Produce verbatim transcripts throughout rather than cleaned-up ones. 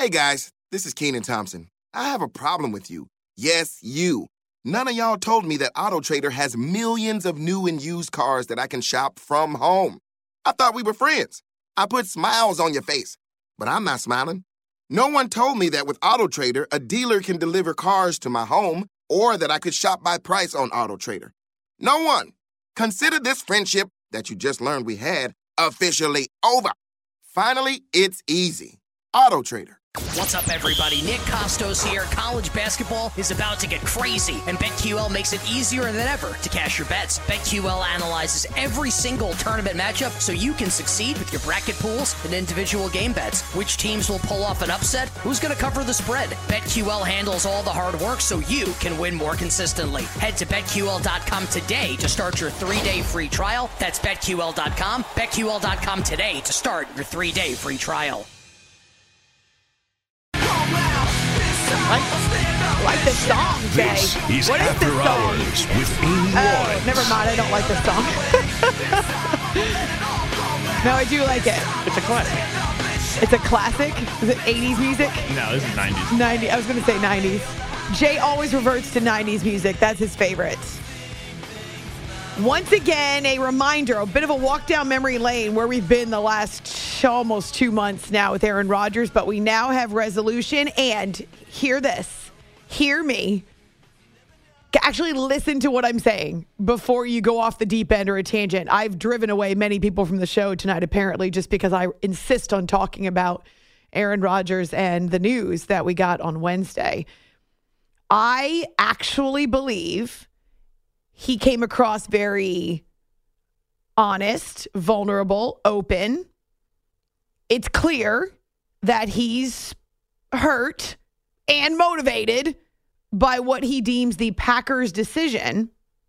Hey guys, this is Keenan Thompson. I have a problem with you. Yes, you. None of y'all told me that AutoTrader has millions of new and used cars that I can shop from home. I thought we were friends. I put smiles on your face, but I'm not smiling. No one told me that with AutoTrader, a dealer can deliver cars to my home or that I could shop by price on AutoTrader. No one. Consider this friendship that you just learned we had officially over. Finally, it's easy. AutoTrader. What's up, everybody? Nick Costos here. College basketball is about to get crazy, and BetQL makes it easier than ever to cash your bets. BetQL analyzes every single tournament matchup so you can succeed with your bracket pools and individual game bets. Which teams will pull off an upset? Who's going to cover the spread? BetQL handles all the hard work so you can win more consistently. Head to Bet Q L dot com today to start your three-day free trial. That's Bet Q L dot com. Bet Q L dot com today to start your three-day free trial. I like this song, Jay. This is what is After this song? Hours with Amy Oh, Lawrence. never mind. I don't like this song. No, I do like it. It's a classic. It's a classic. Is it eighties music? No, this is nineties. ninety. I was going to say nineties. Jay always reverts to nineties music. That's his favorite. Once again, a reminder, a bit of a walk down memory lane where we've been the last almost two months now with Aaron Rodgers, but we now have resolution. And hear this, hear me. Actually listen to what I'm saying before you go off the deep end or a tangent. I've driven away many people from the show tonight, apparently, just because I insist on talking about Aaron Rodgers and the news that we got on Wednesday. I actually believe he came across very honest, vulnerable, open. It's clear that he's hurt and motivated by what he deems the Packers' decision.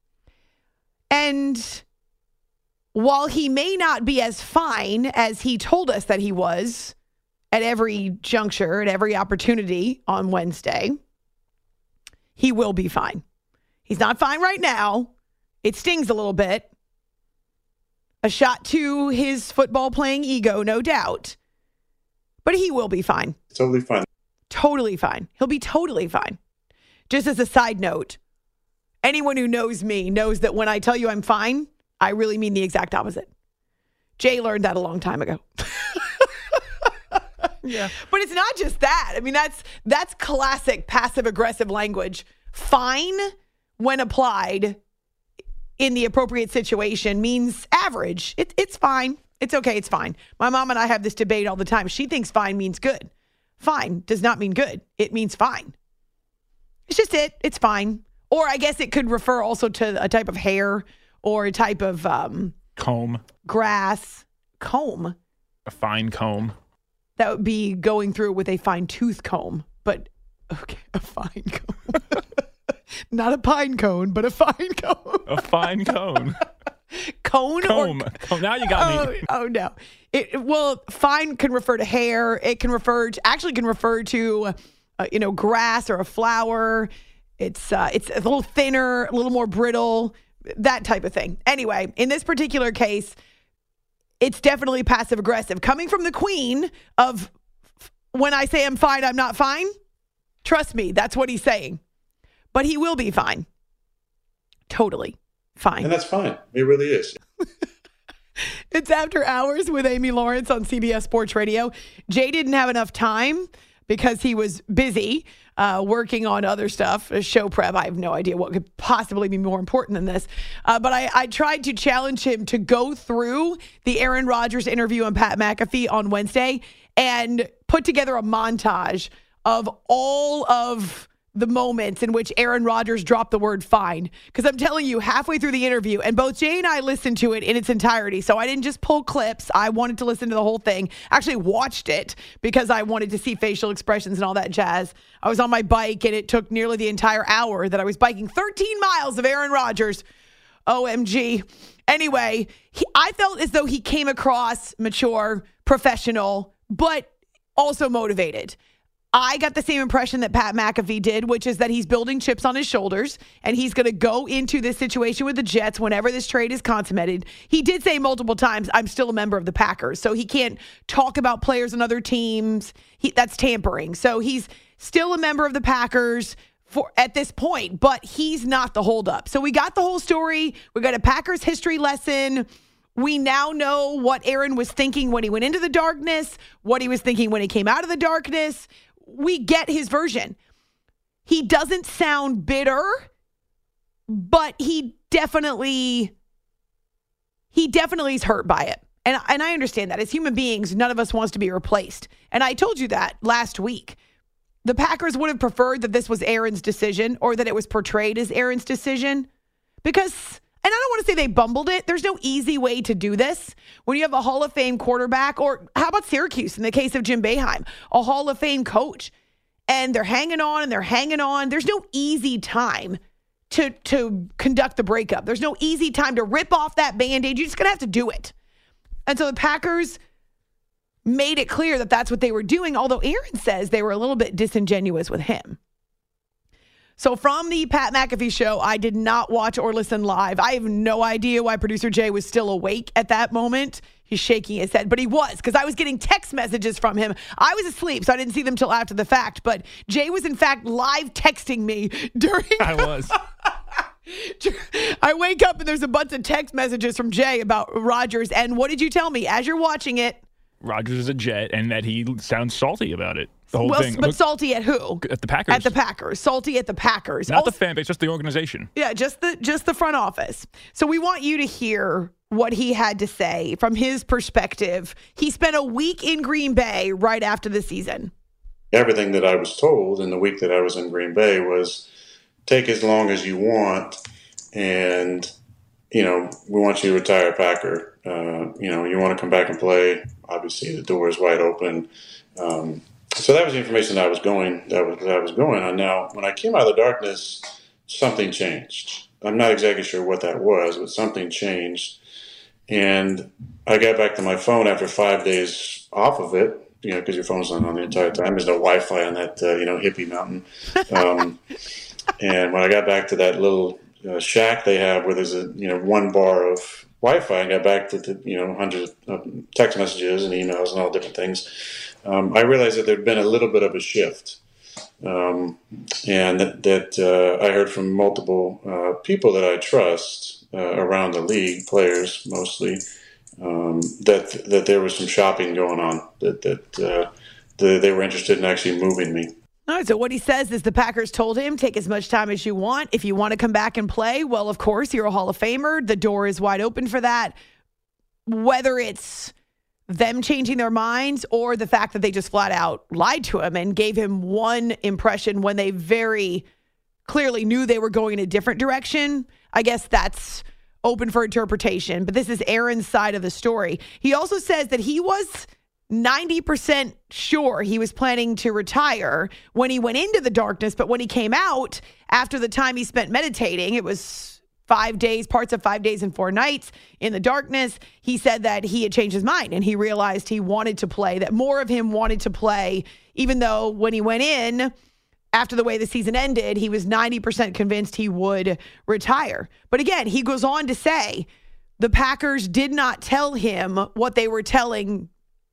And while he may not be as fine as he told us that he was at every juncture, at every opportunity on Wednesday, he will be fine. He's not fine right now. It stings a little bit. A shot to his football playing ego, no doubt. But he will be fine. Totally fine. Totally fine. He'll be totally fine. Just as a side note, anyone who knows me knows that when I tell you I'm fine, I really mean the exact opposite. Jay learned that a long time ago. Yeah. But it's not just that. I mean, that's that's classic passive-aggressive language. Fine, when applied in the appropriate situation, means average. It, it's fine. It's okay. It's fine. My mom and I have this debate all the time. She thinks fine means good. Fine does not mean good. It means fine. It's just it. It's fine. Or I guess it could refer also to a type of hair or a type of um, Comb. grass. Comb. A fine comb. That would be going through it with a fine tooth comb. But, okay, a fine comb. Not a pine cone, but a fine cone. A fine cone. Cone Comb. or... Comb. Now you got me. Oh, oh no. It, well, fine can refer to hair. It can refer to, actually can refer to, uh, you know, grass or a flower. It's, uh, it's a little thinner, a little more brittle, that type of thing. Anyway, in this particular case, it's definitely passive aggressive. Coming from the queen of, when I say I'm fine, I'm not fine. Trust me, that's what he's saying. But he will be fine. Totally fine. And that's fine. It really is. It's After Hours with Amy Lawrence on C B S Sports Radio. Jay didn't have enough time because he was busy uh, working on other stuff, show prep. I have no idea what could possibly be more important than this. Uh, but I, I tried to challenge him to go through the Aaron Rodgers interview on Pat McAfee on Wednesday and put together a montage of all of the moments in which Aaron Rodgers dropped the word fine. Because I'm telling you, halfway through the interview, and both Jay and I listened to it in its entirety. So I didn't just pull clips. I wanted to listen to the whole thing. Actually watched it because I wanted to see facial expressions and all that jazz. I was on my bike, and it took nearly the entire hour that I was biking thirteen miles of Aaron Rodgers. O M G. Anyway, he, I felt as though he came across mature, professional, but also motivated. I got the same impression that Pat McAfee did, which is that he's building chips on his shoulders, and he's going to go into this situation with the Jets whenever this trade is consummated. He did say multiple times, I'm still a member of the Packers, so he can't talk about players on other teams. He, that's tampering. So he's still a member of the Packers for at this point, but he's not the holdup. So we got the whole story. We got a Packers history lesson. We now know what Aaron was thinking when he went into the darkness, what he was thinking when he came out of the darkness. We get his version. He doesn't sound bitter, but he definitely, he definitely is hurt by it. And, and I understand that. As human beings, none of us wants to be replaced. And I told you that last week. The Packers would have preferred that this was Aaron's decision or that it was portrayed as Aaron's decision because, and I don't want to say they bumbled it. There's no easy way to do this. When you have a Hall of Fame quarterback, or how about Syracuse in the case of Jim Boeheim, a Hall of Fame coach, and they're hanging on and they're hanging on. There's no easy time to, to conduct the breakup. There's no easy time to rip off that Band-Aid. You're just going to have to do it. And so the Packers made it clear that that's what they were doing, although Aaron says they were a little bit disingenuous with him. So from the Pat McAfee show, I did not watch or listen live. I have no idea why producer Jay was still awake at that moment. He's shaking his head, but he was, because I was getting text messages from him. I was asleep, so I didn't see them till after the fact, but Jay was in fact live texting me during... I was. I wake up and there's a bunch of text messages from Jay about Rodgers, and what did you tell me as you're watching it? Rodgers is a Jet, and that he sounds salty about it. The whole well, thing. But Look, salty at who? At the Packers. At the Packers. Salty at the Packers. Not also, the fan base, just the organization. Yeah, just the just the front office. So we want you to hear what he had to say from his perspective. He spent a week in Green Bay right after the season. Everything that I was told in the week that I was in Green Bay was take as long as you want, and, you know, we want you to retire a Packer. Uh, you know, you want to come back and play. Obviously, the door is wide open. Um, so that was the information that I was going that was that I was going on. Now, when I came out of the darkness, something changed. I'm not exactly sure what that was, but something changed. And I got back to my phone after five days off of it, you know, because your phone's not on the entire time. There's no Wi-Fi on that, uh, you know, hippie mountain. Um, and when I got back to that little uh, shack they have where there's a, you know, one bar of Wi-Fi, and got back to the, you know, hundreds of text messages and emails and all different things, um, I realized that there'd been a little bit of a shift. Um, and that, that uh, I heard from multiple uh, people that I trust uh, around the league, players mostly, um, that that there was some shopping going on, that, that uh, the, they were interested in actually moving me. All right, so what he says is the Packers told him, take as much time as you want. If you want to come back and play, well, of course, you're a Hall of Famer. The door is wide open for that. Whether it's them changing their minds or the fact that they just flat out lied to him and gave him one impression when they very clearly knew they were going in a different direction, I guess that's open for interpretation. But this is Aaron's side of the story. He also says that he was ninety percent sure he was planning to retire when he went into the darkness, but when he came out after the time he spent meditating, it was five days, parts of five days and four nights in the darkness, he said that he had changed his mind and he realized he wanted to play, that more of him wanted to play, even though when he went in, after the way the season ended, he was ninety percent convinced he would retire. But again, he goes on to say the Packers did not tell him what they were telling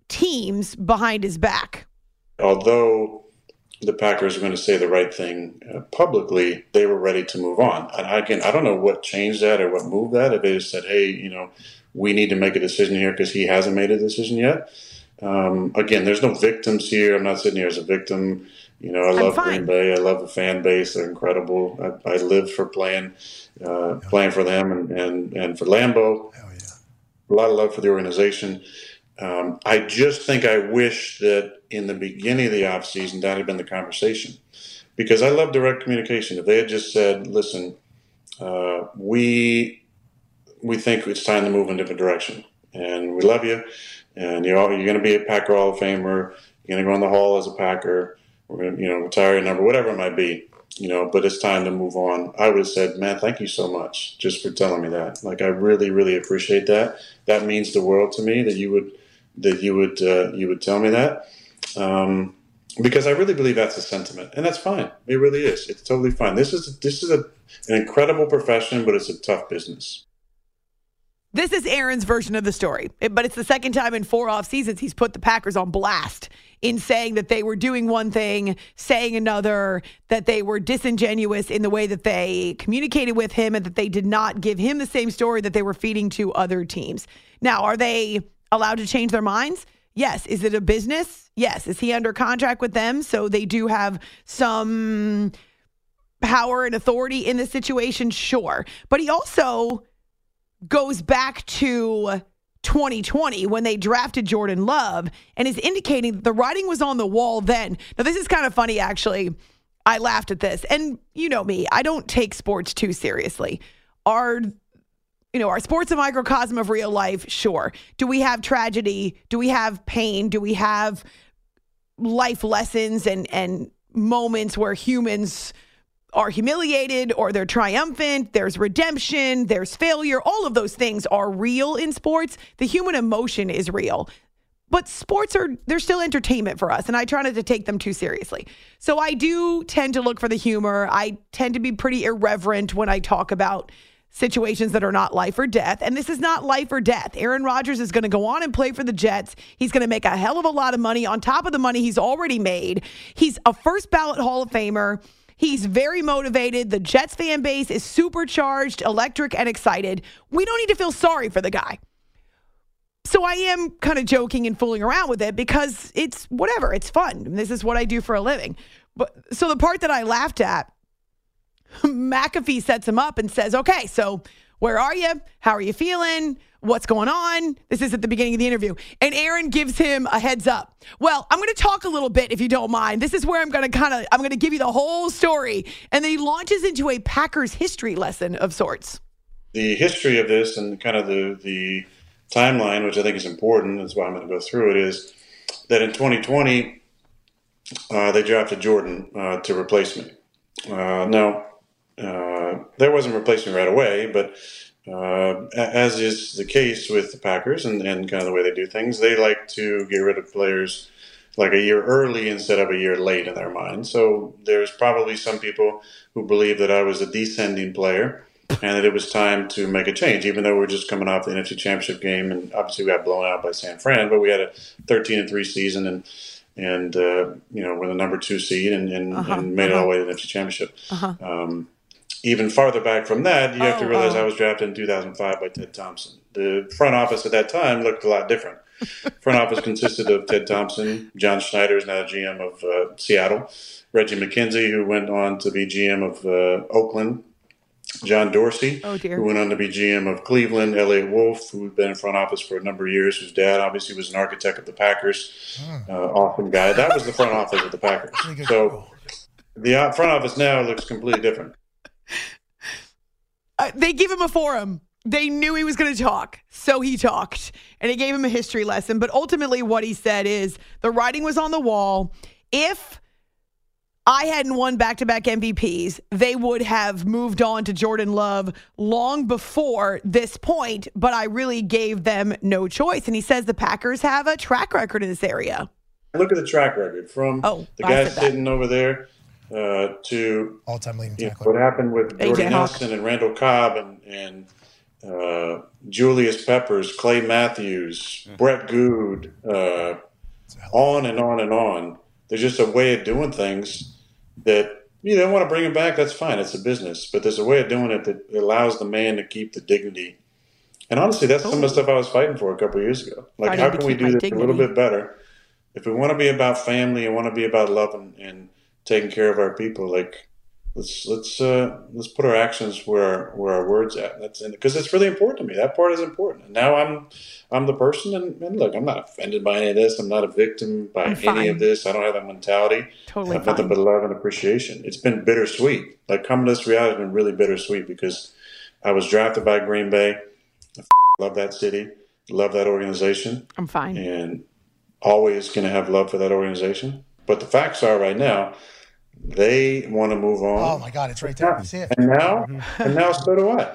teams behind his back. Although the Packers were going to say the right thing uh, publicly, they were ready to move on. And again, I don't know what changed that or what moved that. If they just said, hey, you know, we need to make a decision here because he hasn't made a decision yet. Um, again, there's no victims here. I'm not sitting here as a victim. You know, I love Green Bay. I love the fan base. They're incredible. I, I lived for playing, uh, playing for them and, and, and for Lambeau. Hell yeah. A lot of love for the organization. Um, I just think I wish that in the beginning of the offseason that had been the conversation, because I love direct communication. If they had just said, listen, uh, we we think it's time to move in a different direction, and we love you, and you're, you're going to be a Packer Hall of Famer, you're going to go in the Hall as a Packer, we're going to, you know, retire your number, whatever it might be, you know, but it's time to move on. I would have said, man, thank you so much just for telling me that. Like, I really, really appreciate that. That means the world to me that you would that you would uh, you would tell me that. Um, because I really believe that's a sentiment, and that's fine. It really is. It's totally fine. This is this is a, an incredible profession, but it's a tough business. This is Aaron's version of the story, but it's the second time in four off seasons he's put the Packers on blast in saying that they were doing one thing, saying another, that they were disingenuous in the way that they communicated with him, and that they did not give him the same story that they were feeding to other teams. Now, are they allowed to change their minds? Yes. Is it a business? Yes. Is he under contract with them? So they do have some power and authority in this situation? Sure. But he also goes back to twenty twenty when they drafted Jordan Love and is indicating that the writing was on the wall then. Now, this is kind of funny, actually. I laughed at this. And you know me, I don't take sports too seriously. Our, you know, our sports a microcosm of real life? Sure. Do we have tragedy? Do we have pain? Do we have life lessons and, and moments where humans are humiliated or they're triumphant? There's redemption, there's failure. All of those things are real in sports. The human emotion is real. But sports are, they're still entertainment for us, and I try not to take them too seriously. So I do tend to look for the humor. I tend to be pretty irreverent when I talk about situations that are not life or death. And this is not life or death. Aaron Rodgers is going to go on and play for the Jets. He's going to make a hell of a lot of money on top of the money he's already made. He's a first ballot Hall of Famer. He's very motivated. The Jets fan base is supercharged, electric, and excited. We don't need to feel sorry for the guy. So I am kind of joking and fooling around with it because it's whatever. It's fun. This is what I do for a living. But so the part that I laughed at, McAfee sets him up and says, okay, so where are you? How are you feeling? What's going on? This is at the beginning of the interview. And Aaron gives him a heads up. Well, I'm going to talk a little bit, if you don't mind. This is where I'm going to kind of, I'm going to give you the whole story. And then he launches into a Packers history lesson of sorts. The history of this and kind of the, the timeline, which I think is important, that's why I'm going to go through it, is that in twenty twenty, uh, they drafted Jordan uh, to replace me. Uh, now, uh, there wasn't replacement right away, but Uh, as is the case with the Packers and, and kind of the way they do things, they like to get rid of players like a year early instead of a year late in their mind. So there's probably some people who believe that I was a descending player and that it was time to make a change, even though we're just coming off the N F C Championship game. And obviously we got blown out by San Fran, but we had a thirteen and three season and, and uh, you know, we're the number two seed and, and, uh-huh, and made uh-huh. it all the way to the N F C Championship. Uh-huh. Um, Even farther back from that, you have oh, to realize oh. I was drafted in two thousand five by Ted Thompson. The front office at that time looked a lot different. Front office consisted of Ted Thompson, John Schneider is now G M of uh, Seattle, Reggie McKenzie, who went on to be G M of uh, Oakland, John Dorsey, oh, dear. who went on to be G M of Cleveland, Elliott Wolf, who'd been in front office for a number of years, whose dad obviously was an architect of the Packers, uh, awesome guy. That was the front office of the Packers. So the front office now looks completely different. Uh, they give him a forum. They knew he was going to talk, so he talked. And he gave him a history lesson. But ultimately what he said is the writing was on the wall. If I hadn't won back-to-back M V Ps, they would have moved on to Jordan Love long before this point, but I really gave them no choice. And he says the Packers have a track record in this area. Look at the track record from oh, the guy sitting over there. Uh, to all-time leading you know, tackler. What happened with Jordy Nelson and Randall Cobb and, and uh, Julius Peppers, Clay Matthews, mm-hmm. Brett Good, uh, on and on and on. There's just a way of doing things that you don't want to bring him back. That's fine. It's a business. But there's a way of doing it that allows the man to keep the dignity. And honestly, that's Ooh. some of the stuff I was fighting for a couple of years ago. Like, how can we do this dignity. a little bit better? If we want to be about family and want to be about love and, and taking care of our people, like let's let's uh, let's put our actions where our, where our words at. That's because it's really important to me. That part is important. And now I'm I'm the person, and, and look, I'm not offended by any of this. I'm not a victim by I'm any fine. of this. I don't have that mentality. Totally, I have nothing but love and appreciation. It's been bittersweet. Like coming to this reality has been really bittersweet because I was drafted by Green Bay. I love that city, love that organization. I'm fine, and always going to have love for that organization. But the facts are right now, they want to move on. Oh my God, it's right there. You see it. And now, and now, so do I.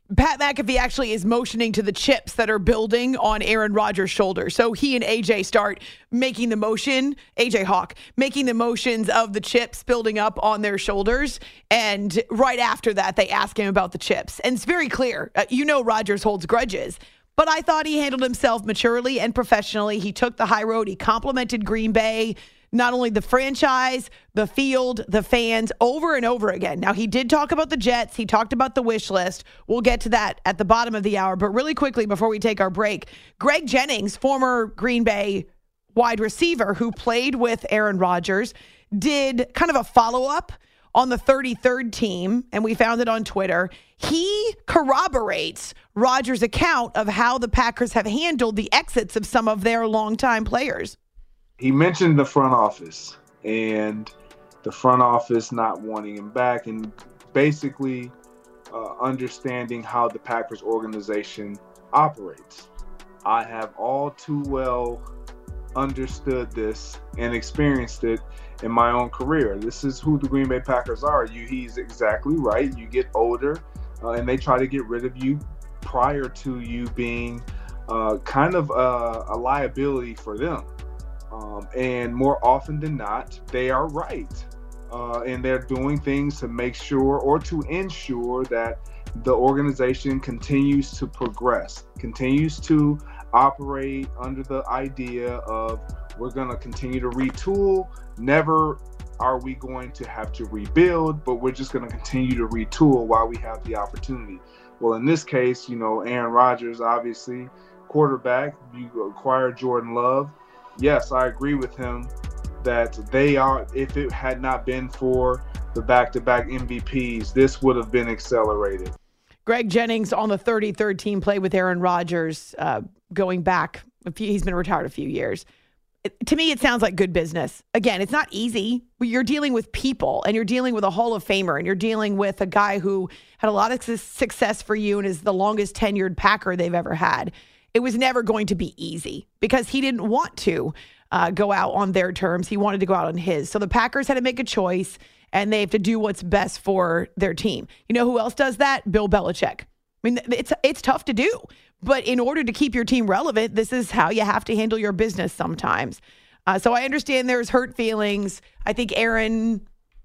Pat McAfee actually is motioning to the chips that are building on Aaron Rodgers' shoulder. So he and A J start making the motion, A J Hawk, making the motions of the chips building up on their shoulders. And right after that, they ask him about the chips. And it's very clear. Uh, you know Rodgers holds grudges. But I thought he handled himself maturely and professionally. He took the high road. He complimented Green Bay, not only the franchise, the field, the fans, over and over again. Now, he did talk about the Jets. He talked about the wish list. We'll get to that at the bottom of the hour. But really quickly, before we take our break, Greg Jennings, former Green Bay wide receiver who played with Aaron Rodgers, did kind of a follow-up on the thirty-third team, and we found it on Twitter. He corroborates Rodgers' account of how the Packers have handled the exits of some of their longtime players. He mentioned the front office and the front office not wanting him back, and basically uh, understanding how the Packers organization operates. I have all too well understood this and experienced it in my own career. This is who the Green Bay Packers are. You, he's exactly right. You get older uh, and they try to get rid of you prior to you being uh, kind of a, a liability for them. Um, and more often than not, they are right. Uh, and they're doing things to make sure or to ensure that the organization continues to progress, continues to operate under the idea of we're going to continue to retool. Never are we going to have to rebuild, but we're just going to continue to retool while we have the opportunity. Well, in this case, you know, Aaron Rodgers, obviously, quarterback, you acquire Jordan Love. Yes, I agree with him that they are, if it had not been for the back-to-back M V Ps, this would have been accelerated. Greg Jennings on the thirty-third team played with Aaron Rodgers uh, going back. A few, he's been retired a few years. It, to me, it sounds like good business. Again, it's not easy. You're dealing with people, and you're dealing with a Hall of Famer, and you're dealing with a guy who had a lot of su- success for you and is the longest tenured Packer they've ever had. It was never going to be easy because he didn't want to uh, go out on their terms. He wanted to go out on his. So the Packers had to make a choice, and they have to do what's best for their team. You know who else does that? Bill Belichick. I mean, it's it's tough to do. But in order to keep your team relevant, this is how you have to handle your business sometimes. Uh, so I understand there's hurt feelings. I think Aaron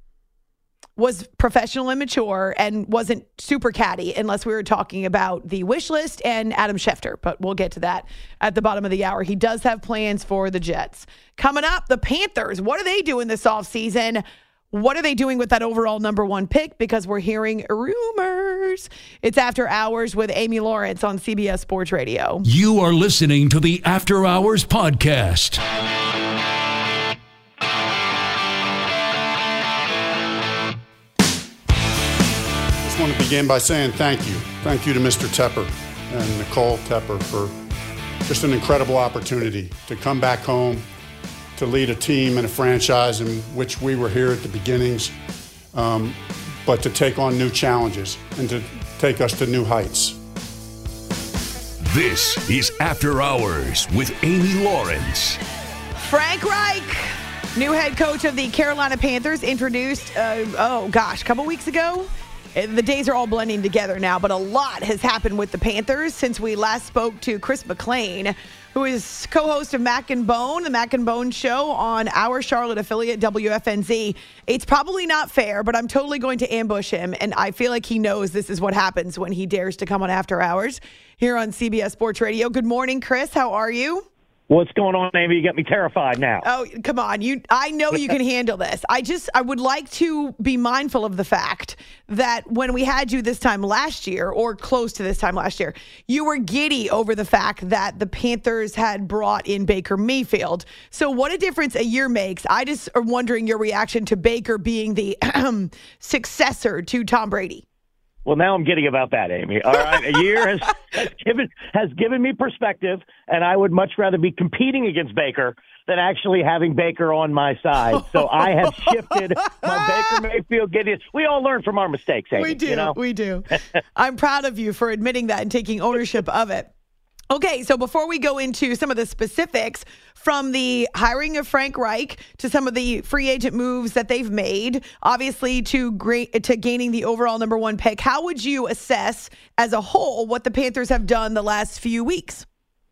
was professional and mature and wasn't super catty unless we were talking about the wish list and Adam Schefter. But we'll get to that at the bottom of the hour. He does have plans for the Jets. Coming up, the Panthers. What are they doing this offseason? What are they doing with that overall number one pick? Because we're hearing rumors. It's After Hours with Amy Lawrence on C B S Sports Radio. You are listening to the After Hours podcast. I just want to begin by saying thank you. Thank you to Mister Tepper and Nicole Tepper for just an incredible opportunity to come back home, to lead a team and a franchise in which we were here at the beginnings, um, but to take on new challenges and to take us to new heights. This is After Hours with Amy Lawrence. Frank Reich, new head coach of the Carolina Panthers, introduced, uh, oh gosh, a couple weeks ago. The days are all blending together now, but a lot has happened with the Panthers since we last spoke to Chris McLean, who is co-host of Mac and Bone, the Mac and Bone show on our Charlotte affiliate, W F N Z. It's probably not fair, but I'm totally going to ambush him, and I feel like he knows this is what happens when he dares to come on After Hours here on C B S Sports Radio. Good morning, Chris. How are you? What's going on, Amy? You got me terrified now. Oh, come on. You, I know you can handle this. I just, I would like to be mindful of the fact that when we had you this time last year, or close to this time last year, you were giddy over the fact that the Panthers had brought in Baker Mayfield. So what a difference a year makes. I just am wondering your reaction to Baker being the successor to Tom Brady. Well, now I'm giddy about that, Amy. All right, a year has, has given has given me perspective, and I would much rather be competing against Baker than actually having Baker on my side. So I have shifted my Baker Mayfield giddiness. We all learn from our mistakes, Amy. We do, you know? we do. I'm proud of you for admitting that and taking ownership of it. Okay, so before we go into some of the specifics, from the hiring of Frank Reich to some of the free agent moves that they've made, obviously to great to gaining the overall number one pick, how would you assess as a whole what the Panthers have done the last few weeks?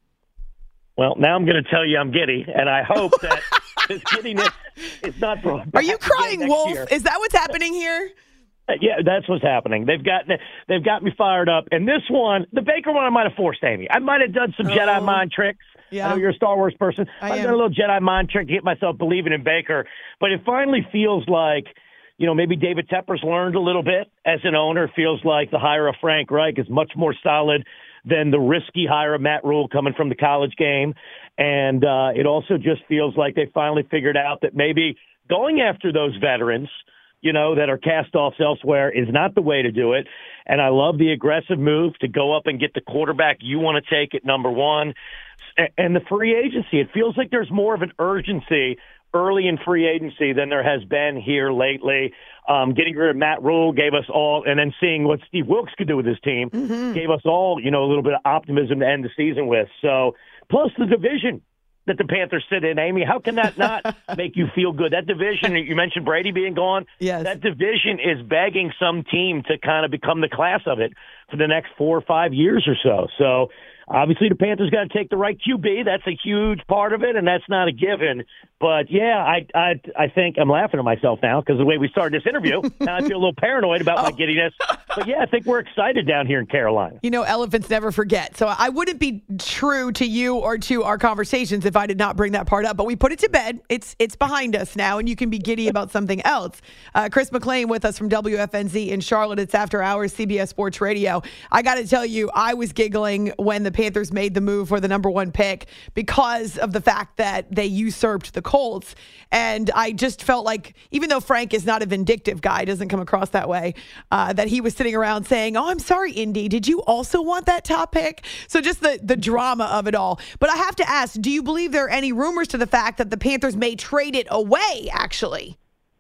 Well, now I'm going to tell you I'm giddy, and I hope that this giddiness is not brought back. Are you crying, Wolf? Year. Is that what's happening here? Yeah, that's what's happening. They've got they've got me fired up. And this one, the Baker one, I might have forced Amy. I might have done some oh. Jedi mind tricks. Yeah. I know you're a Star Wars person. I I've am. done a little Jedi mind trick to get myself believing in Baker. But it finally feels like, you know, maybe David Tepper's learned a little bit as an owner. Feels like the hire of Frank Reich is much more solid than the risky hire of Matt Rule coming from the college game. And uh, it also just feels like they finally figured out that maybe going after those veterans, you know, that are cast-offs elsewhere is not the way to do it. And I love the aggressive move to go up and get the quarterback you want to take at number one. And the free agency, it feels like there's more of an urgency early in free agency than there has been here lately. Um, getting rid of Matt Rule gave us all, and then seeing what Steve Wilks could do with his team, mm-hmm. gave us all, you know, a little bit of optimism to end the season with. So, plus the division that the Panthers sit in, Amy. How can that not make you feel good? That division, you mentioned Brady being gone. Yes. That division is begging some team to kind of become the class of it for the next four or five years or so. So, obviously, the Panthers got to take the right Q B. That's a huge part of it, and that's not a given. But, yeah, I I, I think I'm laughing at myself now because the way we started this interview, now I feel a little paranoid about oh. my giddiness. But, yeah, I think we're excited down here in Carolina. You know, elephants never forget. So I wouldn't be true to you or to our conversations if I did not bring that part up. But we put it to bed. It's it's behind us now, and you can be giddy about something else. Uh, Chris McClain with us from W F N Z in Charlotte. It's After Hours, C B S Sports Radio. I got to tell you, I was giggling when the Panthers made the move for the number one pick because of the fact that they usurped the Colts. And I just felt like, even though Frank is not a vindictive guy, doesn't come across that way, uh, that he was sitting around saying, oh, I'm sorry, Indy, did you also want that top pick? So just the, the drama of it all. But I have to ask, do you believe there are any rumors to the fact that the Panthers may trade it away, actually?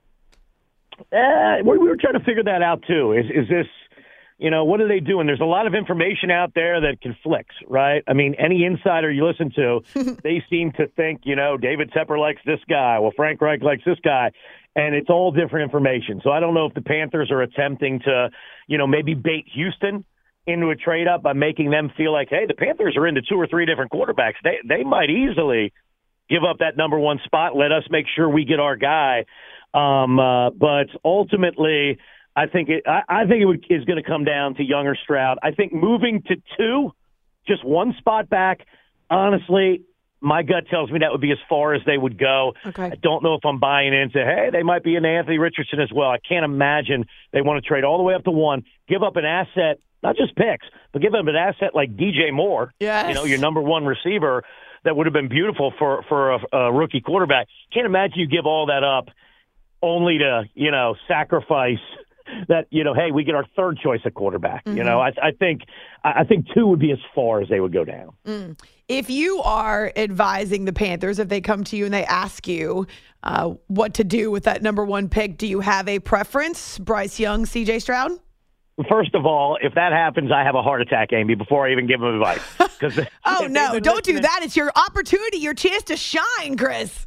Uh, we were trying to figure that out, too. Is, is this, you know, what are they doing? There's a lot of information out there that conflicts, right? I mean, any insider you listen to, they seem to think, you know, David Tepper likes this guy. Well, Frank Reich likes this guy. And it's all different information. So I don't know if the Panthers are attempting to, you know, maybe bait Houston into a trade-up by making them feel like, hey, the Panthers are into two or three different quarterbacks. They they might easily give up that number one spot. Let us make sure we get our guy. Um, uh, but ultimately, I think it, I, I think it would, is going to come down to Young or Stroud. I think moving to two, just one spot back, honestly, my gut tells me that would be as far as they would go. Okay. I don't know if I'm buying into, hey, they might be into Anthony Richardson as well. I can't imagine they want to trade all the way up to one, give up an asset, not just picks, but give up an asset like D J Moore, yes. you know, your number one receiver. That would have been beautiful for, for a, a rookie quarterback. Can't imagine you give all that up only to, you know, sacrifice that, you know, hey, we get our third choice at quarterback. Mm-hmm. You know, I, I think I think two would be as far as they would go down. Mm. If you are advising the Panthers, if they come to you and they ask you uh, what to do with that number one pick, do you have a preference? Bryce Young, C J Stroud? First of all, if that happens, I have a heart attack, Amy, before I even give them advice. oh, no, don't do that. It's your opportunity, your chance to shine, Chris.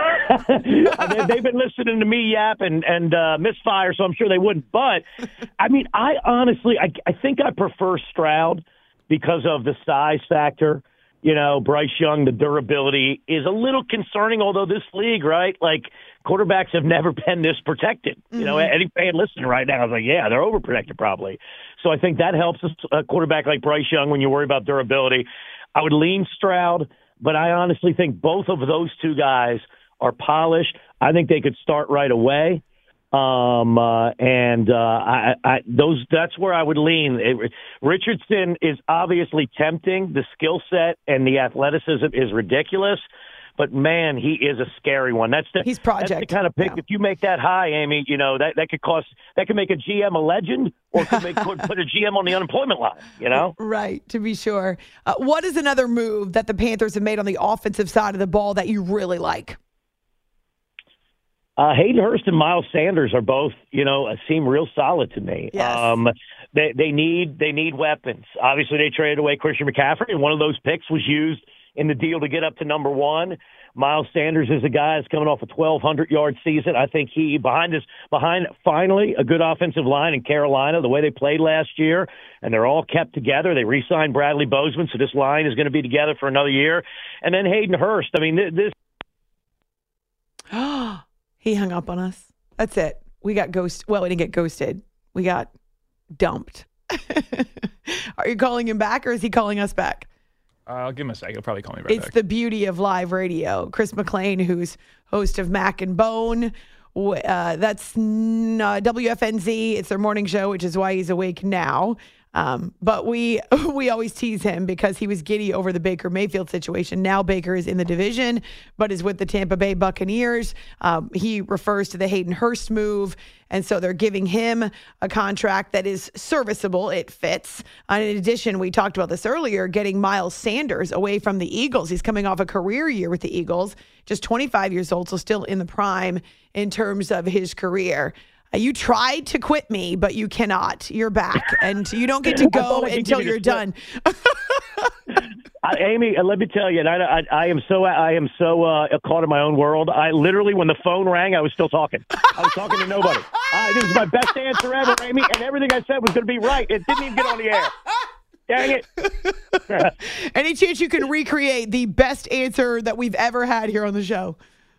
They've been listening to me yap and, and uh, misfire, so I'm sure they wouldn't. But, I mean, I honestly, I, I think I prefer Stroud because of the size factor. You know, Bryce Young, the durability is a little concerning, although this league, right, like quarterbacks have never been this protected. Mm-hmm. You know, any fan listening right now is like, yeah, they're overprotected probably. So I think that helps a quarterback like Bryce Young when you worry about durability. I would lean Stroud, but I honestly think both of those two guys are polished. I think they could start right away. Um, uh, and, uh, I, I, those, that's where I would lean. It, Richardson is obviously tempting. The skill set and the athleticism is ridiculous, but man, he is a scary one. That's the, He's project. That's the kind of pick. Yeah. If you make that high, Amy, you know, that, that could cost, that could make a G M a legend or could make, could put a G M on the unemployment line, you know? Right. To be sure. Uh, what is another move that the Panthers have made on the offensive side of the ball that you really like? Uh, Hayden Hurst and Miles Sanders are both, you know, seem real solid to me. Yes. Um, they they need they need weapons. Obviously, they traded away Christian McCaffrey, and one of those picks was used in the deal to get up to number one. Miles Sanders is a guy that's coming off a twelve hundred yard season. I think he behind this behind finally a good offensive line in Carolina, the way they played last year, and they're all kept together. They re-signed Bradley Bozeman, so this line is going to be together for another year. And then Hayden Hurst. I mean, this. He hung up on us. That's it. We got ghosted. Well, we didn't get ghosted. We got dumped. Are you calling him back, or is he calling us back? Uh, I'll give him a second. He'll probably call me right it's back. the beauty of live radio. Chris McLean, who's host of Mac and Bone. Uh, that's uh, W F N Z. It's their morning show, which is why he's awake now. Um, but we we always tease him because he was giddy over the Baker Mayfield situation. Now Baker is in the division, but is with the Tampa Bay Buccaneers. Um, he refers to the Hayden Hurst move, and so they're giving him a contract that is serviceable. It fits. And in addition, we talked about this earlier, getting Miles Sanders away from the Eagles. He's coming off a career year with the Eagles, just twenty-five years old, so still in the prime in terms of his career. You tried to quit me, but you cannot. You're back, and you don't get to go until you're done. I, Amy, let me tell you, and I, I, I am so I am so uh, caught in my own world. I literally, when the phone rang, I was still talking. I was talking to nobody. I, this was my best answer ever, Amy, and everything I said was going to be right. It didn't even get on the air. Dang it! Any chance you can recreate the best answer that we've ever had here on the show?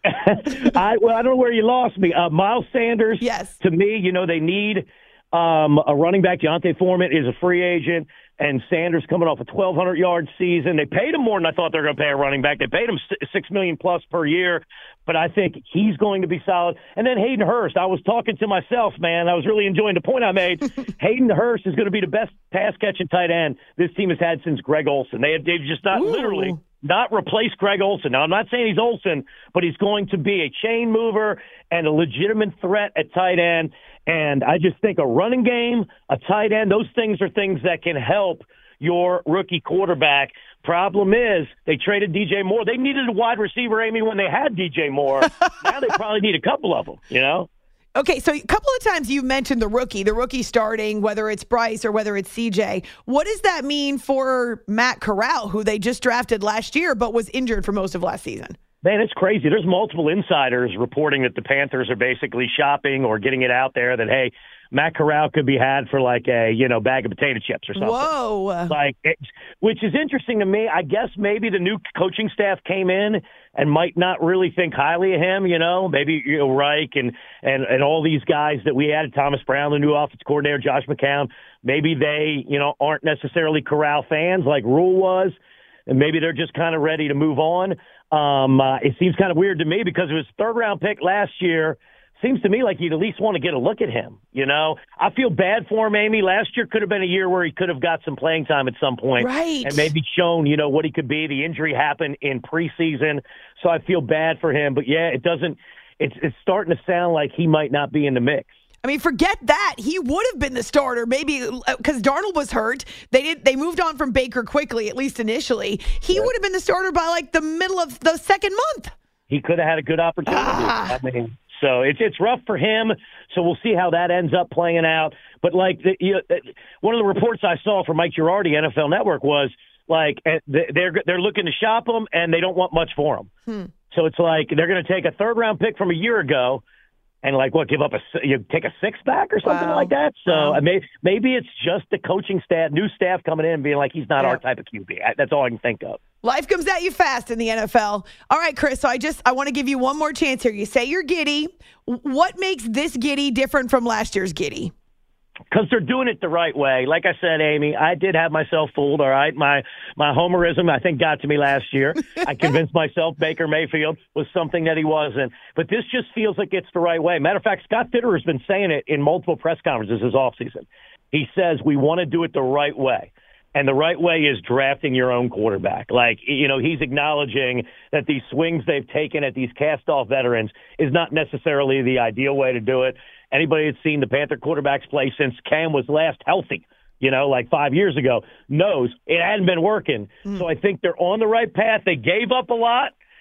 I, well, I don't know where you lost me. Uh, Miles Sanders, yes. To me, you know, they need um, a running back. Deontay Foreman is a free agent, and Sanders coming off a twelve hundred yard season. They paid him more than I thought they were going to pay a running back. They paid him six million dollars plus per year, but I think he's going to be solid. And then Hayden Hurst, I was talking to myself, man. I was really enjoying the point I made. Hayden Hurst is going to be the best pass-catching tight end this team has had since Greg Olsen. They have, they've just not Ooh. literally – not replace Greg Olsen. Now, I'm not saying he's Olsen, but he's going to be a chain mover and a legitimate threat at tight end. And I just think a running game, a tight end, those things are things that can help your rookie quarterback. Problem is, they traded D J Moore. They needed a wide receiver, Amy, when they had D J Moore. Now they probably need a couple of them, you know? Okay, so a couple of times you've mentioned the rookie, the rookie starting, whether it's Bryce or whether it's C J. What does that mean for Matt Corral, who they just drafted last year but was injured for most of last season? Man, it's crazy. There's multiple insiders reporting that the Panthers are basically shopping or getting it out there that, hey, Matt Corral could be had for like a, you know, bag of potato chips or something. Whoa. Like, it's, which is interesting to me. I guess maybe the new coaching staff came in and might not really think highly of him, you know, maybe, you know, Reich and, and, and all these guys that we added, Thomas Brown, the new offensive coordinator, Josh McCown, maybe they, you know, aren't necessarily Corral fans like Rule was, and maybe they're just kind of ready to move on. Um, uh, it seems kind of weird to me because it was third round pick last year. Seems to me like you'd at least want to get a look at him. You know, I feel bad for him, Amy. Last year could have been a year where he could have got some playing time at some point, right, and maybe shown, you know, what he could be. The injury happened in preseason, so I feel bad for him. But yeah, it doesn't. It's it's starting to sound like he might not be in the mix. I mean, forget that. He would have been the starter, maybe because Darnold was hurt. They did. They moved on from Baker quickly, at least initially. He yeah. would have been the starter by like the middle of the second month. He could have had a good opportunity. Ah. I mean. So it's it's rough for him. So we'll see how that ends up playing out. But like the, you know, one of the reports I saw from Mike Girardi, N F L Network, was like they're they're looking to shop him and they don't want much for him. Hmm. So it's like they're going to take a third round pick from a year ago and like what give up a you take a six back or something wow. like that. So wow. I may, maybe it's just the coaching staff, new staff coming in and being like he's not yeah. our type of Q B. That's all I can think of. Life comes at you fast in the N F L. All right, Chris, so I just I want to give you one more chance here. You say you're giddy. What makes this giddy different from last year's giddy? Because they're doing it the right way. Like I said, Amy, I did have myself fooled, all right? My my homerism, I think, got to me last year. I convinced myself Baker Mayfield was something that he wasn't. But this just feels like it's the right way. Matter of fact, Scott Fitterer has been saying it in multiple press conferences this offseason. He says we want to do it the right way. And the right way is drafting your own quarterback. Like, you know, he's acknowledging that these swings they've taken at these cast-off veterans is not necessarily the ideal way to do it. Anybody that's seen the Panther quarterbacks play since Cam was last healthy, you know, like five years ago, knows it hadn't been working. Mm. So I think they're on the right path. They gave up a lot.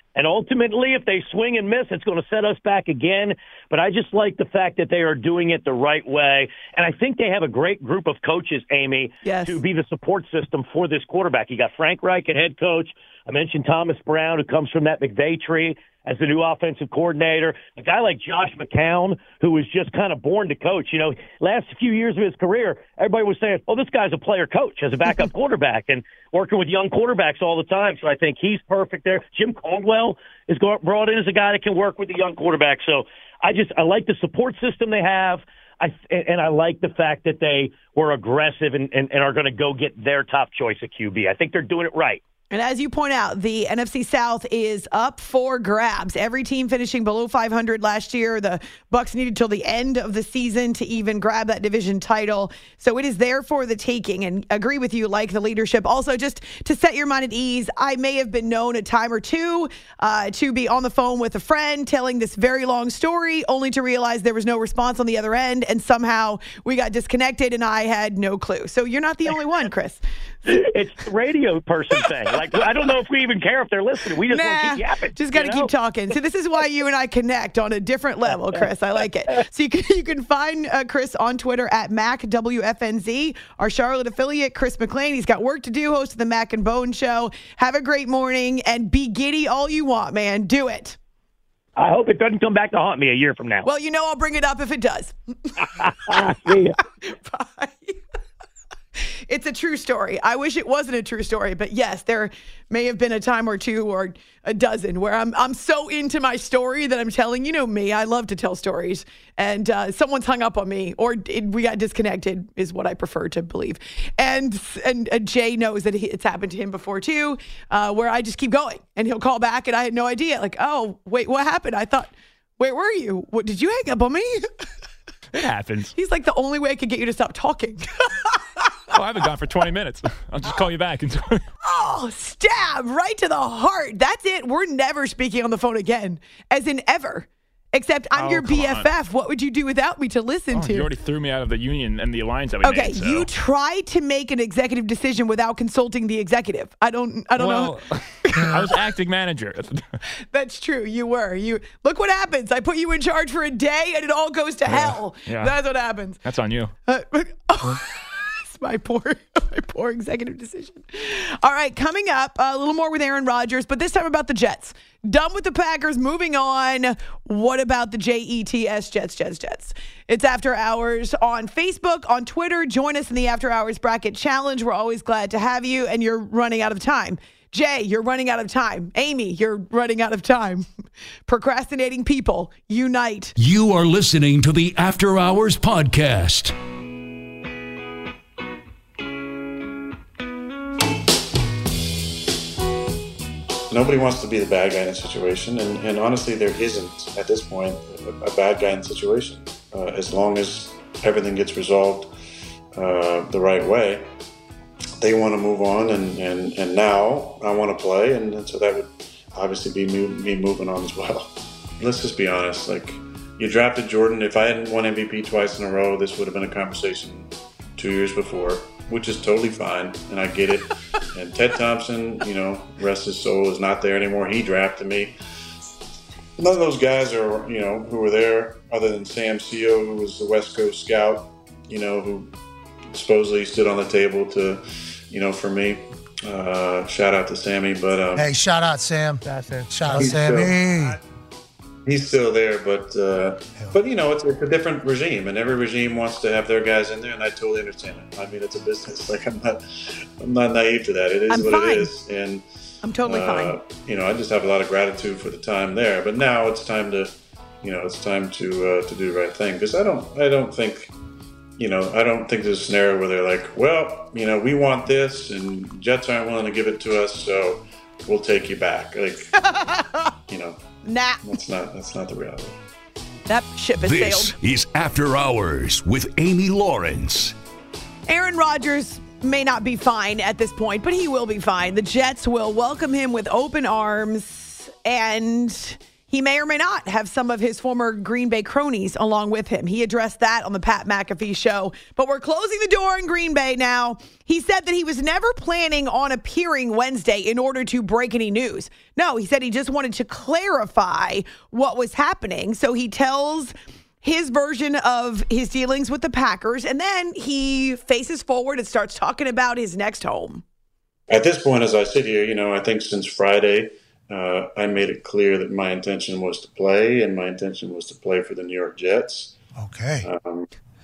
And ultimately, if they swing and miss, it's going to set us back again. But I just like the fact that they are doing it the right way. And I think they have a great group of coaches, Amy, yes. to be the support system for this quarterback. You got Frank Reich at head coach. I mentioned Thomas Brown, who comes from that McVay tree as the new offensive coordinator. A guy like Josh McCown, who was just kind of born to coach. You know, last few years of his career, everybody was saying, oh, this guy's a player coach as a backup quarterback and working with young quarterbacks all the time. So I think he's perfect there. Jim Caldwell is brought in as a guy that can work with the young quarterback. So I just I like the support system they have. I, and I like the fact that they were aggressive and, and, and are going to go get their top choice at Q B. I think they're doing it right. And as you point out, the N F C South is up for grabs. Every team finishing below five hundred last year. The Bucs needed till the end of the season to even grab that division title. So it is there for the taking. And agree with you, like the leadership. Also, just to set your mind at ease, I may have been known a time or two uh, to be on the phone with a friend telling this very long story, only to realize there was no response on the other end. And somehow we got disconnected and I had no clue. So you're not the only one, Chris. It's the radio person thing. Like, I don't know if we even care if they're listening. We just nah, want to keep yapping. Just got to you know? keep talking. So this is why you and I connect on a different level, Chris. I like it. So you can, you can find uh, Chris on Twitter at Mac W F N Z, our Charlotte affiliate, Chris McLean. He's got work to do, host of the Mac and Bone Show. Have a great morning and be giddy all you want, man. Do it. I hope it doesn't come back to haunt me a year from now. Well, you know I'll bring it up if it does. See ya. Bye. It's a true story. I wish it wasn't a true story, but yes, there may have been a time or two or a dozen where I'm I'm so into my story that I'm telling, you know me, I love to tell stories, and uh, someone's hung up on me or it, we got disconnected is what I prefer to believe. And and uh, Jay knows that it's happened to him before too, uh, where I just keep going and he'll call back and I had no idea. Like, oh, wait, what happened? I thought, where were you? What, did you hang up on me? It happens. He's like, the only way I could get you to stop talking. Oh, I haven't gone for twenty minutes. I'll just call you back. Oh, stab right to the heart. That's it. We're never speaking on the phone again, as in ever. Except I'm oh, your B F F. On. What would you do without me to listen oh, to? You already threw me out of the union and the alliance that we okay, made. Okay, so. You tried to make an executive decision without consulting the executive. I don't. I don't well, know. I was acting manager. That's true. You were. You look what happens. I put you in charge for a day, and it all goes to yeah. hell. Yeah. That's what happens. That's on you. Uh, oh. My poor, my poor executive decision. All right, coming up, a little more with Aaron Rodgers, but this time about the Jets. Done with the Packers, moving on. What about the J E T S, Jets, Jets, Jets? It's After Hours on Facebook, on Twitter. Join us in the After Hours Bracket Challenge. We're always glad to have you, and you're running out of time. Jay, you're running out of time. Amy, you're running out of time. Procrastinating people, unite. You are listening to the After Hours Podcast. Nobody wants to be the bad guy in a situation, and, and honestly, there isn't, at this point, a, a bad guy in the situation. Uh, as long as everything gets resolved uh, the right way, they want to move on, and, and, and now I want to play, and, and so that would obviously be me, me moving on as well. Let's just be honest. Like, you drafted Jordan. If I hadn't won M V P twice in a row, this would have been a conversation two years before, which is totally fine, and I get it. And Ted Thompson, you know, rest his soul, is not there anymore. He drafted me. None of those guys are, you know, who were there other than Sam Seo, who was the West Coast scout, you know, who supposedly stood on the table to, you know, for me. Uh, shout out to Sammy. But um, hey, shout out Sam. Shout out he's Sammy. Still, he's still there, but uh, but you know, it's, it's a different regime, and every regime wants to have their guys in there, and I totally understand it. I mean, it's a business. Like, I'm not, I'm not naive to that. It is I'm what fine. it is, and I'm totally uh, fine. You know, I just have a lot of gratitude for the time there. But now it's time to, you know, it's time to uh, to do the right thing, because I don't, I don't think. You know, I don't think there's a scenario where they're like, well, you know, we want this, and Jets aren't willing to give it to us, so we'll take you back. Like, you know, nah, that's not that's not the reality. That ship has this sailed. This is After Hours with Amy Lawrence. Aaron Rodgers may not be fine at this point, but he will be fine. The Jets will welcome him with open arms, and he may or may not have some of his former Green Bay cronies along with him. He addressed that on the Pat McAfee show. But we're closing the door in Green Bay now. He said that he was never planning on appearing Wednesday in order to break any news. No, he said he just wanted to clarify what was happening. So he tells his version of his dealings with the Packers, and then he faces forward and starts talking about his next home. At this point, as I sit here, you know, I think since Friday, Uh, I made it clear that my intention was to play, and my intention was to play for the New York Jets. Okay. Um,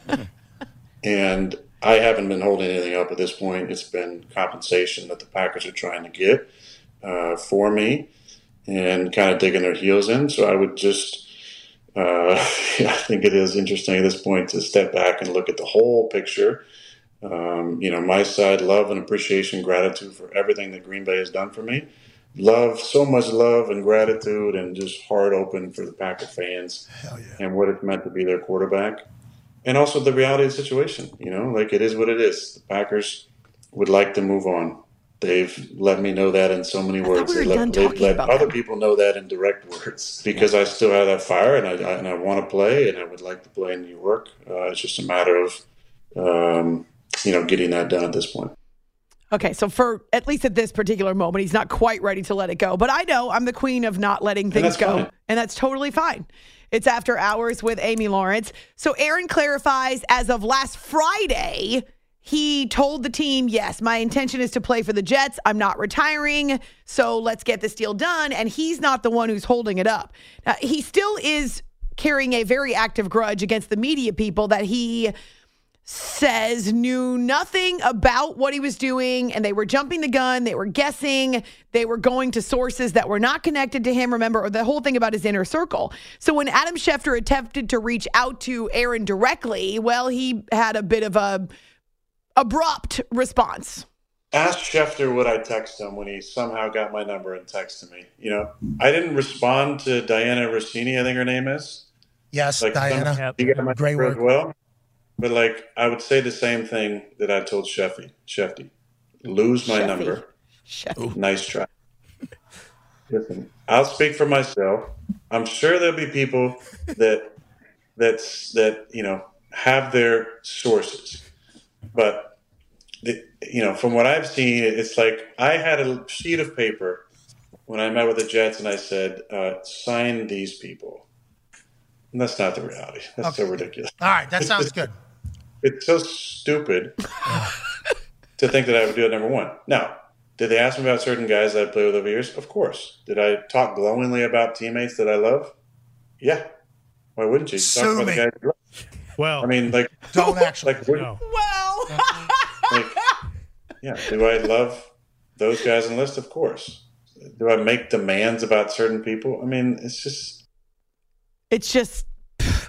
and I haven't been holding anything up at this point. It's been compensation that the Packers are trying to get uh, for me and kind of digging their heels in. So I would just, uh, I think it is interesting at this point to step back and look at the whole picture. Um, you know, my side, love and appreciation, gratitude for everything that Green Bay has done for me. Love, so much love and gratitude, and just heart open for the Packer fans. Hell yeah. And what it's meant to be their quarterback. And also the reality of the situation, you know, like it is what it is. The Packers would like to move on. They've let me know that in so many words. We they let, they've let other them. people know that in direct words because I still have that fire and I, I, and I want to play and I would like to play in New York. Uh, it's just a matter of, um, you know, getting that done at this point. Okay, so for at least at this particular moment, he's not quite ready to let it go. But I know I'm the queen of not letting things go. Fine. And that's totally fine. It's After Hours with Amy Lawrence. So Aaron clarifies, as of last Friday, he told the team, yes, my intention is to play for the Jets. I'm not retiring, so let's get this deal done. And he's not the one who's holding it up. Now, he still is carrying a very active grudge against the media people that he says knew nothing about what he was doing, and they were jumping the gun. They were guessing. They were going to sources that were not connected to him. Remember the whole thing about his inner circle. So when Adam Schefter attempted to reach out to Aaron directly, well, he had a bit of a abrupt response. Ask Schefter would I text him when he somehow got my number and texted me. You know, I didn't respond to Diana Rossini, I think her name is. Yes, like Diana. You got my Great number work. as well. But, like, I would say the same thing that I told Sheffy. Shefty, lose my Sheffy. number. Sheffy. Nice try. Listen, I'll speak for myself. I'm sure there'll be people that that's that you know have their sources, but the, you know, from what I've seen, it's like I had a sheet of paper when I met with the Jets, and I said, uh, "Sign these people." And that's not the reality. That's Okay. so ridiculous. All right, that sounds good. It's so stupid to think that I would do it, number one. Now, did they ask me about certain guys that I played with over years? Of course. Did I talk glowingly about teammates that I love? Yeah. Why wouldn't you? Sue Talk about me. the guys you love. Well, I mean, like, Don't actually. like, what- no. Well, like, yeah. Do I love those guys on the list? Of course. Do I make demands about certain people? I mean, it's just. it's just pff.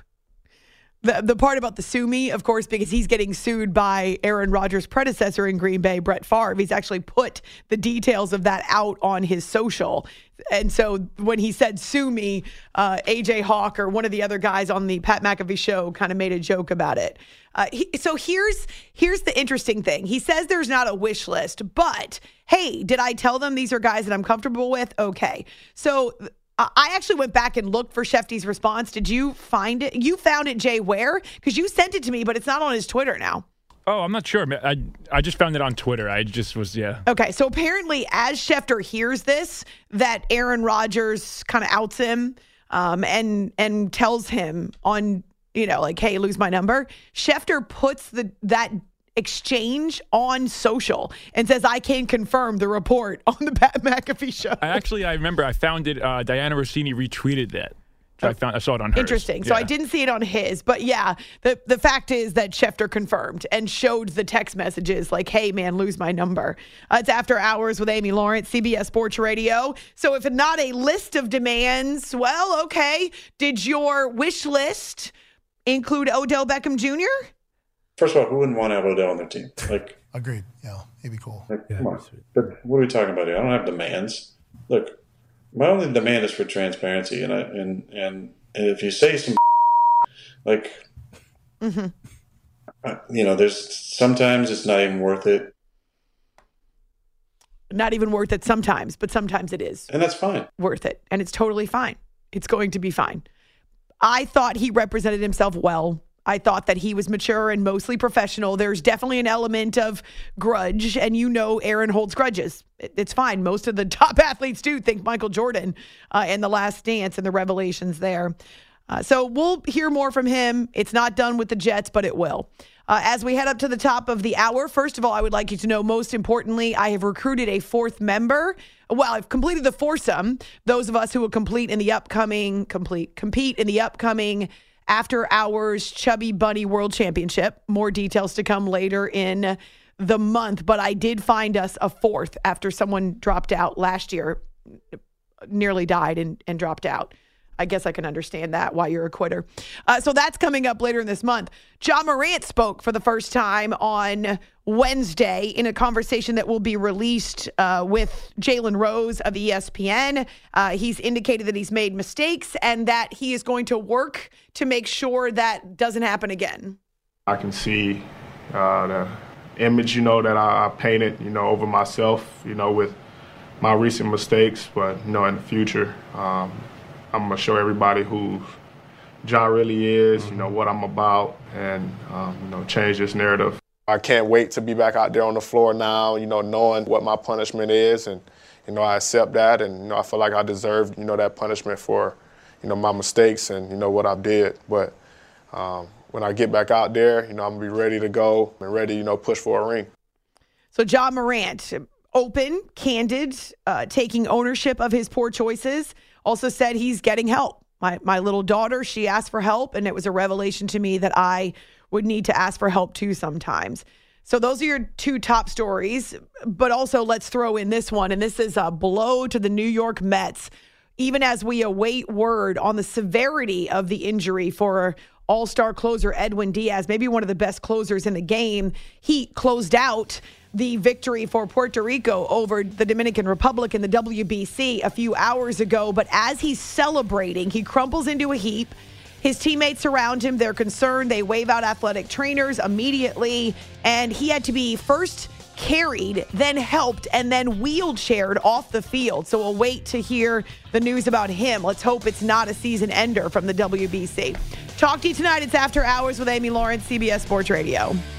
the the part about the sue me, of course, because he's getting sued by Aaron Rodgers' predecessor in Green Bay, Brett Favre. He's actually put the details of that out on his social. And so when he said sue me, uh, A J Hawk or one of the other guys on the Pat McAfee show kind of made a joke about it. Uh, he, so here's here's the interesting thing. He says there's not a wish list, but hey, did I tell them these are guys that I'm comfortable with? Okay. So uh, I actually went back and looked for Shefty's response. Did you find it? You found it, Jay, where? Because you sent it to me, but it's not on his Twitter now. Oh, I'm not sure. I I just found it on Twitter. I just was, yeah. Okay, so apparently as Schefter hears this, that Aaron Rodgers kind of outs him um, and and tells him on, you know, like, hey, lose my number. Schefter puts the that exchange on social and says, I can confirm the report on the Pat McAfee show. I actually, I remember I found it. Uh, Diana Rossini retweeted that. So I found, I saw it on hers. Interesting. So Yeah. I didn't see it on his, but yeah, the the fact is that Schefter confirmed and showed the text messages like, hey, man, lose my number. Uh, it's After Hours with Amy Lawrence, C B S Sports Radio. So if not a list of demands, well, okay. Did your wish list include Odell Beckham Junior? First of all, who wouldn't want to have Odell on their team? Like, Agreed. Yeah, he'd be cool. like come on. But what are we talking about here? I don't have demands. Look, my only demand is for transparency, and I, and and and if you say some like, Mm-hmm. uh, you know, there's sometimes it's not even worth it, Not even worth it sometimes, but sometimes it is and that's fine. worth it, and it's totally fine. It's going to be fine. I thought he represented himself well. I thought that he was mature and mostly professional. There's definitely an element of grudge, and you know Aaron holds grudges. It's fine. Most of the top athletes do. Think Michael Jordan uh, and The Last Dance and the revelations there. Uh, so we'll hear more from him. It's not done with the Jets, but it will. Uh, as we head up to the top of the hour, first of all, I would like you to know, most importantly, I have recruited a fourth member. Well, I've completed the foursome. Those of us who will complete in the upcoming, complete, compete in the upcoming After Hours Chubby Bunny World Championship. More details to come later in the month. But I did find us a fourth after someone dropped out last year, nearly died and, and dropped out. I guess I can understand that, why you're a quitter. Uh, so that's coming up later in this month. Ja Morant spoke for the first time on Wednesday in a conversation that will be released uh, with Jalen Rose of E S P N. Uh, he's indicated that he's made mistakes and that he is going to work to make sure that doesn't happen again. I can see uh, the image, you know, that I, I painted, you know, over myself, you know, with my recent mistakes. But, you know, in the future, um, I'm going to show everybody who Ja really is, you know, what I'm about, and, um, you know, change this narrative. I can't wait to be back out there on the floor now, you know, knowing what my punishment is. And, you know, I accept that. And, you know, I feel like I deserve, you know, that punishment for, you know, my mistakes and, you know, what I did. But um, when I get back out there, you know, I'm going to be ready to go and ready, you know, push for a ring. So Ja Morant, open, candid, uh, taking ownership of his poor choices. Also said he's getting help. My my little daughter, she asked for help, and it was a revelation to me that I would need to ask for help too sometimes. So those are your two top stories. But also let's throw in this one, and this is a blow to the New York Mets, even as we await word on the severity of the injury for all-star closer Edwin Diaz, maybe one of the best closers in the game. He closed out the victory for Puerto Rico over the Dominican Republic in the W B C a few hours ago. But as he's celebrating, he crumples into a heap. His teammates surround him. They're concerned. They wave out athletic trainers immediately. And he had to be first carried, then helped, and then wheelchaired off the field. So we'll wait to hear the news about him. Let's hope it's not a season ender from the W B C. Talk to you tonight. It's After Hours with Amy Lawrence, C B S Sports Radio.